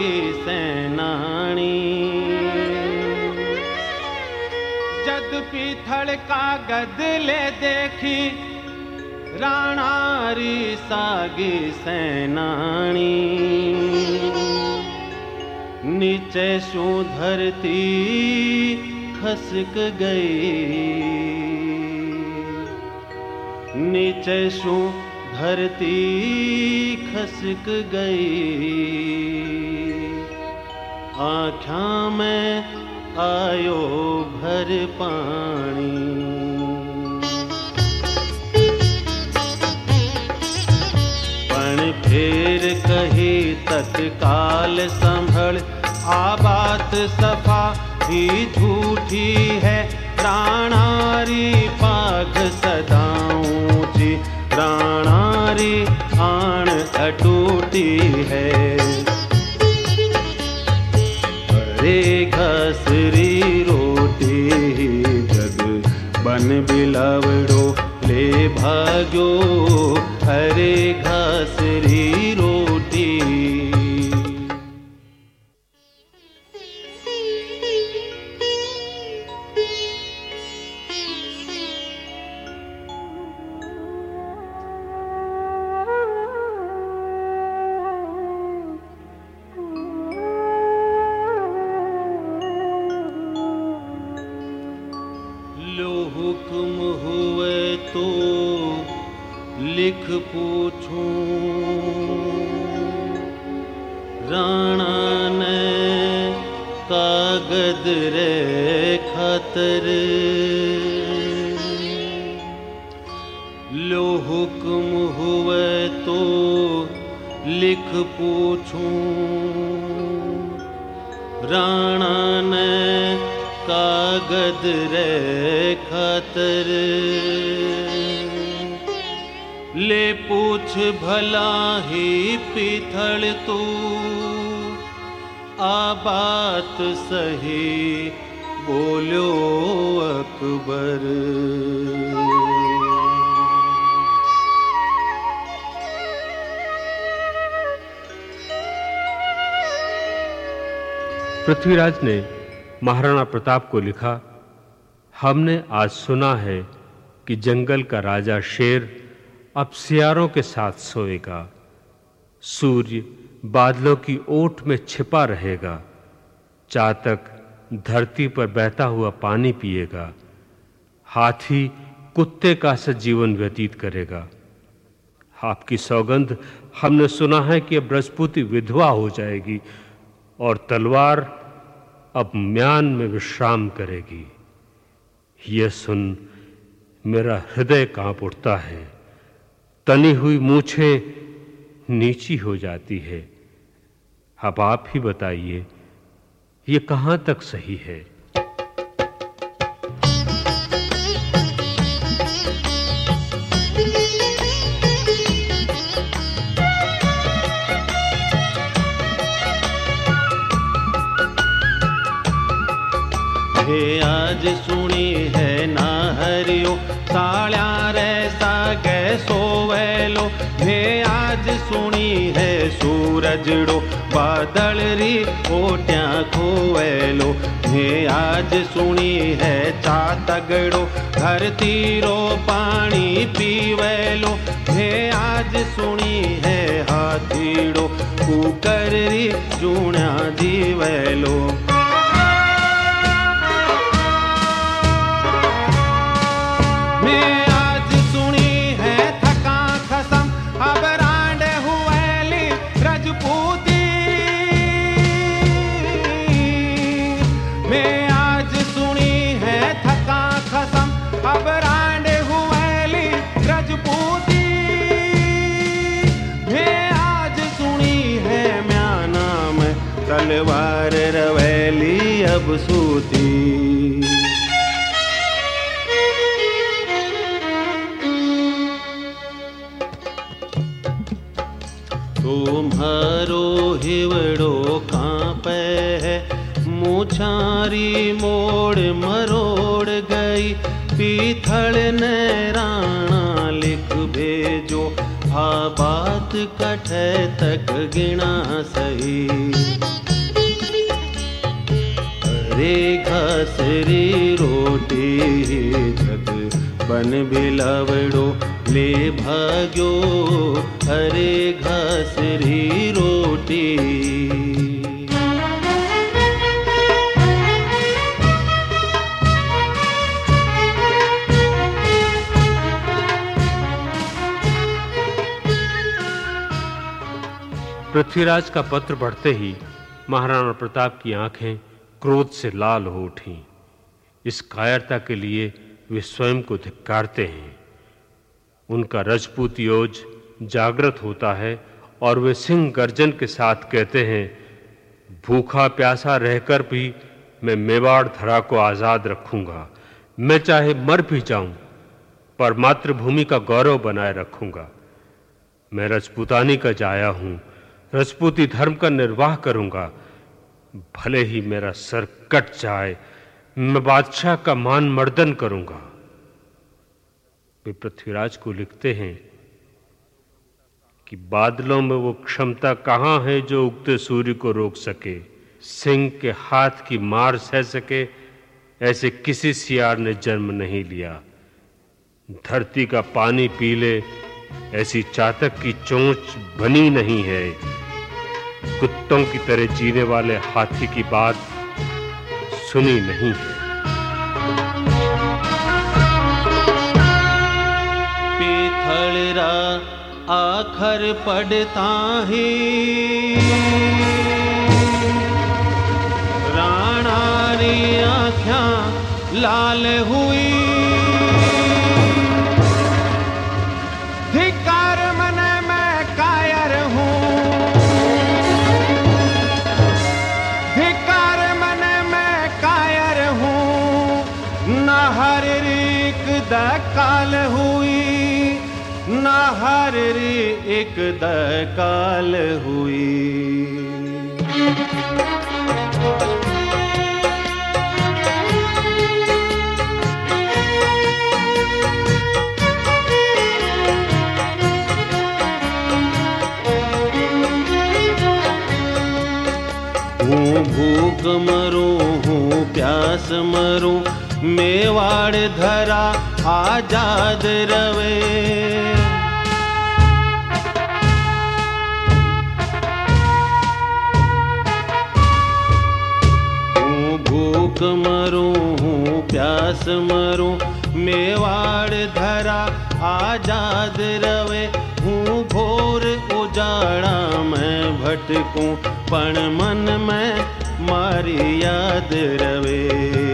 सागी सेनानी। जद पीथल का गदले देखी राणारी सागी सेनानी। नीचे शू धरती खसक गई, नीचे शू धरती खसक गई। आँखां में आयो भर पानी। पण फिर कही तत्काल संभल, आ बात सफा ही झूठी है। राणारी पाग सदा ऊंची, राणारी आण अटूटी है। अरे घसरी रोटी जग बन बिलवड़ो ले भाग्यो। अरे घसरी रोटी। हुक्म हुए तो लिख पूछूं, राणा ने कागद रे खातर। लो हुक्म हुए तो लिख पूछूं, राणा ने कागद रे खातर। ले पूछ भला ही पीथल तू, आ बात सही बोलो अकबर। पृथ्वीराज ने महाराणा प्रताप को लिखा, हमने आज सुना है कि जंगल का राजा शेर अब सियारों के साथ सोएगा। सूर्य बादलों की ओट में छिपा रहेगा। चातक धरती पर बहता हुआ पानी पिएगा। हाथी कुत्ते का सा जीवन व्यतीत करेगा। आपकी सौगंध, हमने सुना है कि अब रजपूती विधवा हो जाएगी और तलवार अब म्यान में विश्राम करेगी। यह सुन मेरा हृदय कांप उठता है। तनी हुई मूछें नीची हो जाती है। अब आप ही बताइए, ये कहां तक सही है? आज सुनी है ना हरियो, साल्या रे सागे सोवेलो। हे आज सुनी है सूरजड़ो, बादल री ओट्या खोवेलो। हे आज सुनी है चातगड़ो, धरती रो पानी पीवेलो। हे आज सुनी है हाथीड़ो, कुकर री जूणा जीवेलो। तलवार रवेली अब सूती। तुम्हारो हिवड़ो कांपे है, मूछारी मोड़ मरोड़ गई। पीथल ने राणा लिख भेजो, आ बात कठे तक गिना सही। अरे घसरी रोटी जग बन बिलवड़ो ले भाग्यो अरे घसरी रोटी। पृथ्वीराज का पत्र पढ़ते ही महाराणा प्रताप की आंखें क्रोध से लाल हो उठीं। इस कायरता के लिए वे स्वयं को धिक्कारते हैं। उनका रजपूत योज जागृत होता है और वे सिंह गर्जन के साथ कहते हैं, भूखा प्यासा रहकर भी मैं मेवाड़ धरा को आजाद रखूंगा। मैं चाहे मर भी जाऊं पर मातृभूमि का गौरव बनाए रखूंगा। मैं रजपूतानी का जाया हूं, रजपूती धर्म का निर्वाह करूंगा। भले ही मेरा सर कट जाए, मैं बादशाह का मान मर्दन करूंगा। वे पृथ्वीराज को लिखते हैं कि बादलों में वो क्षमता कहां है जो उगते सूर्य को रोक सके, सिंह के हाथ की मार सह सके, ऐसे किसी सियार ने जन्म नहीं लिया। धरती का पानी पी ले, ऐसी चातक की चोंच बनी नहीं है। कुत्तों की तरह जीने वाले हाथी की बात सुनी नहीं है। पीथलरा आखर पड़ता ही राणा री आँखां लाल हुई। धिक्कार मन मैं कायर हूँ, धिक्कार मन मैं कायर हूँ। न हर रीक दकाल हुई, न हर री एक दकाल हुई। हूँ भूख मरूं, हूँ प्यास मरूं, मेवाड़ धरा आजाद रवे। हूँ भूख मरूं, हूँ प्यास मरूं, मेवाड़ धरा आजाद रवे। हूँ घोर उजाड़ा मैं भटकूं, पण मन में मारी याद रवे।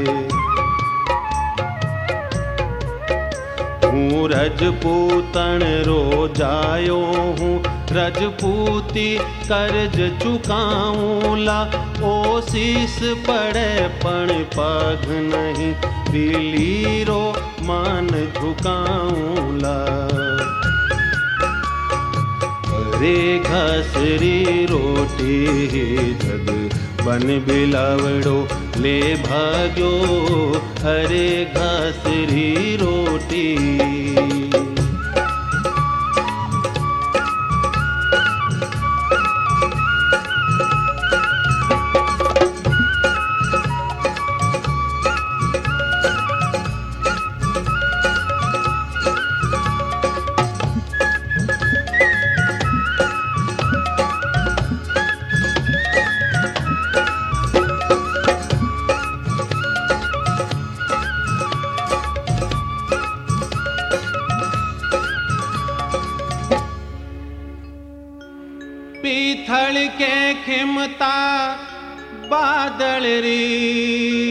हूँ रजपूतन रो जायो हूँ, रजपूती कर्ज चुकाऊंला। ओ शीस पड़े पण पग नहीं, दिलीरो मान झुकाऊंला। अरे घसरी रोटी जग बन बिलवड़ो ले भाग्यो अरे घसरी रोटी। पीथल के खिमता बादल री,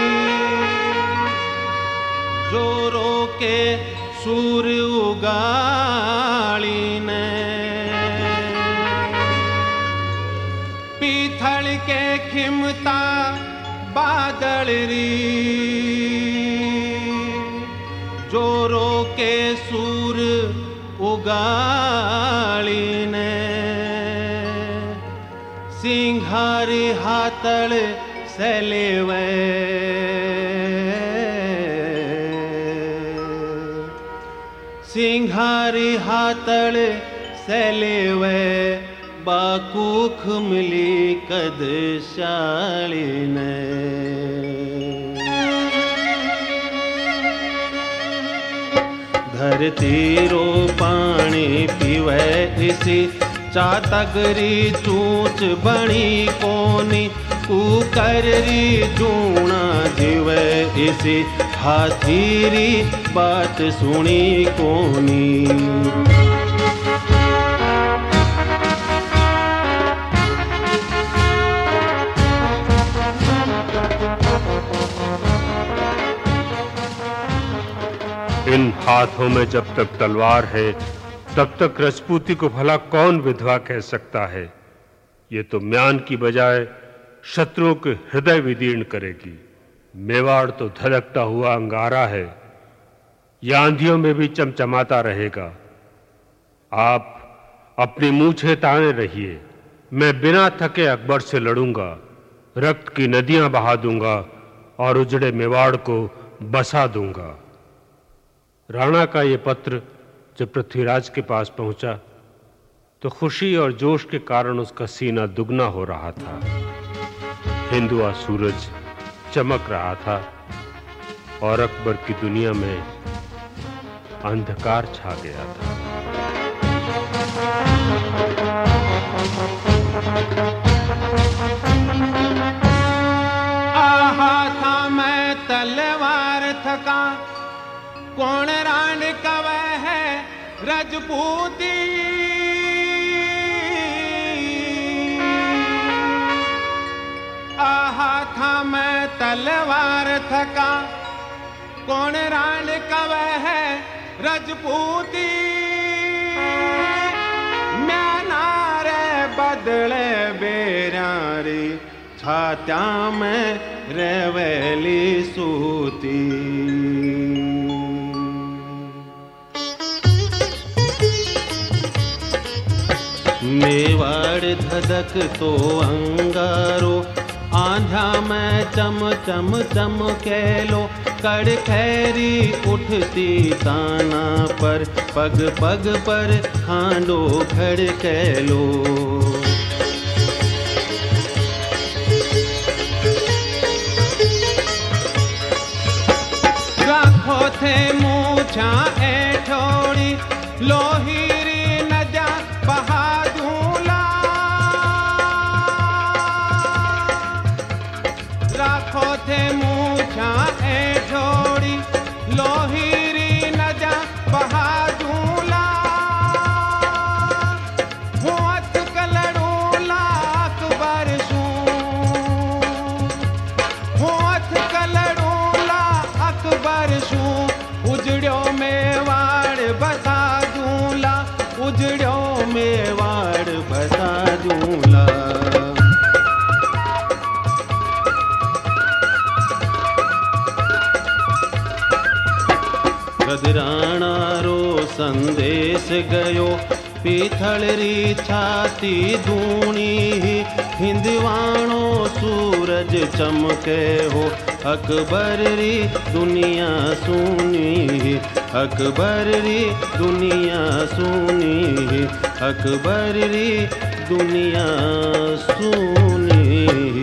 जोरो के सूर उगाड़ी ने। पीथल के खिमता बादल री, जोरो के सूर उगाड़ी ने। सिंघारी हाथड़ सेलेवे, सिंघारी हाथड़ सेलेवे। बाकूख मिली कद शालिने। धरती रो पानी पीवे इसी चातगरी चूच बणी कोनी। कुकररी जूणा जीवे इसी हाथीरी बात सुनी कोनी। इन हाथों में जब तक तलवार है तब तक राजपूती को भला कौन विधवा कह सकता है। ये तो म्यान की बजाय शत्रुओं के हृदय विदीर्ण करेगी। मेवाड़ तो धधकता हुआ अंगारा है, ये आंधियों में भी चमचमाता रहेगा। आप अपनी मूछें ताने रहिए, मैं बिना थके अकबर से लड़ूंगा, रक्त की नदियां बहा दूंगा और उजड़े मेवाड़ को बसा दूंगा। राणा का ये पत्र जब पृथ्वीराज के पास पहुंचा तो खुशी और जोश के कारण उसका सीना दुगना हो रहा था। हिंदुआ सूरज चमक रहा था और अकबर की दुनिया में अंधकार छा गया था। आहा था मैं तलवार थका, कौन रान कवे है राजपूती। आहा था मैं तलवार थका, कौन रान कवे है राजपूती। म्यानारे बदले बेरारी, छात्या में रेवेली सूती। मेवाड़ धधक तो अंगारो, आंधा में चम चम चमकेलो। कड़खैरी उठती ताना पर, पग पग पर खांडो खड़केलो। राखो थे मूछा ऐठोड़ी, लोहीरी नजा बहा दूंला। राखो थे मूछा ऐठोड़ी, लोहीरी नजा बहा दूंला। हुआत कलड़ूला अकबर शूं, हुआत कलड़ूला अकबर शूं। उजड़ो मेवाड़ बसा दूंला, उजड़ो मेवाड़ बसा दूंला। गदराणा रो संदेश गयो, पीथलरी छाती दूणी। हिंदवाणो सूरज चमके हो, अकबर री दुनिया सुनी। अकबर री दुनिया सुनी, अकबर री दुनिया सुनी।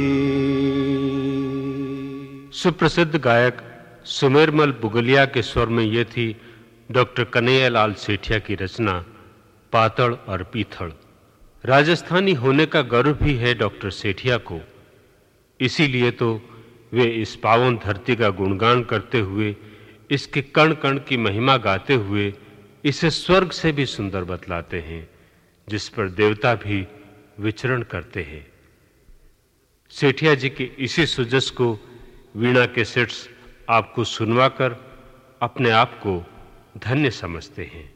सुप्रसिद्ध गायक सुमेरमल बुगलिया के स्वर में ये थी डॉक्टर कन्हैयालाल सेठिया की रचना पातड़ और पीथड़। राजस्थानी होने का गर्व भी है डॉक्टर सेठिया को, इसीलिए तो वे इस पावन धरती का गुणगान करते हुए, इसके कण कण की महिमा गाते हुए इसे स्वर्ग से भी सुंदर बतलाते हैं, जिस पर देवता भी विचरण करते हैं। सेठिया जी के इसी सुजस को वीणा के सेट्स आपको सुनवाकर अपने आप को धन्य समझते हैं।